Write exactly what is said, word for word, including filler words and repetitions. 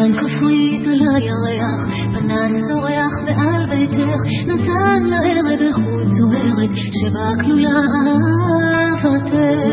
ענן כפרית על הירח, פנס זורח ועל ביתך, נתן לערד איכות זוהרת, שבה כלולה אהבתך.